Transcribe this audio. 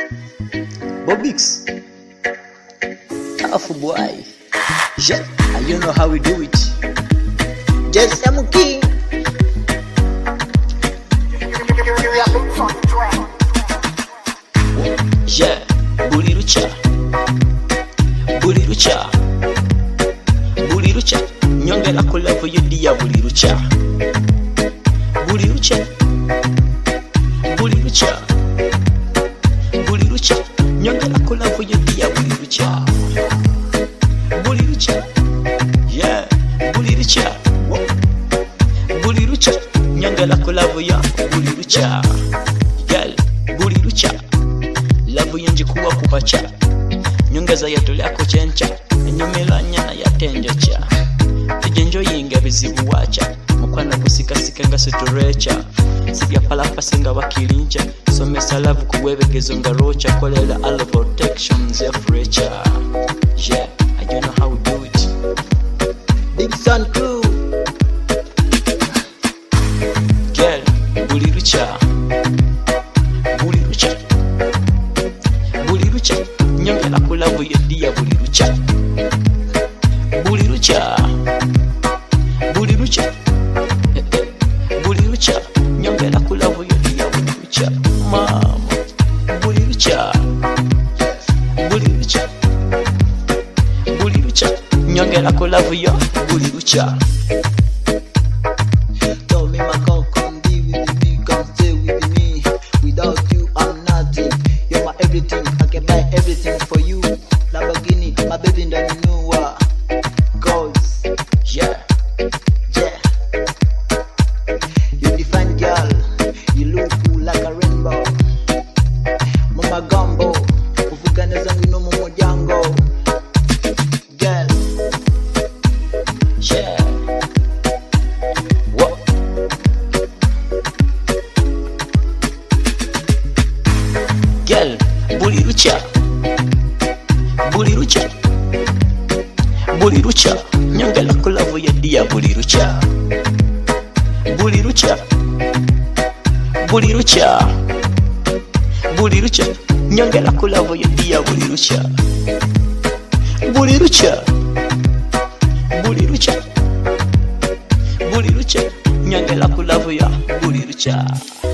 Bobix, tough boy. Yeah, you know how we do it. Just I'm king. Yeah, Buli Lucha, Buli Lucha, Buli Lucha. Nyongera kola for you dia Buli Lucha, Buli Lucha, Buli Lucha, Buli Lucha. Nyongera kola for you dia Buli Lucha, Buli Lucha. Yeah, Buli Lucha, Buli Lucha. Nyongera kola for you Buli Lucha, girl, Buli Lucha. Love yanje kuwa kupacha nyongeza yatolako chencha enyomela nyana yatendecha tujenjo yinga bizibu wacha mukwana kusikasika nga seturecha sibya palapa senga bakilincha somesa love kuwebegezo nga rocha kolela all protection ze frecha. Yeah, I don't know how to do it. Big Sun Crew, girl, Buli Lucha, Buli Lucha, Buli Lucha. Nyongera kola for you dia Buli Lucha, Buli Lucha, Buli Lucha, Buli Lucha. Nyongera kola for you dia Buli Lucha, mama, Buli Lucha, Buli Lucha, Buli Lucha. Nyongera kola for you Buli Lucha. Tell me my girl, come be with me, come stay with me. Without you, I'm nothing. You're my everything. I can buy everything for you. Lamborghini, my baby, don't you know what? Girls, Yeah, yeah. You define girl, you look cool like a rainbow. Mama Gumbo, uvugane zangu no momo jango. Girl, yeah. What? Girl, Buli Lucha, Buli Lucha, Buli Lucha. Nyongera kola for you dia Buli Lucha, Buli Lucha, Buli Lucha, Buli Lucha. Nyongera kola for you dia Buli Lucha, Buli Lucha, Buli Lucha, Buli Lucha. Nyongera kola for you Buli Lucha.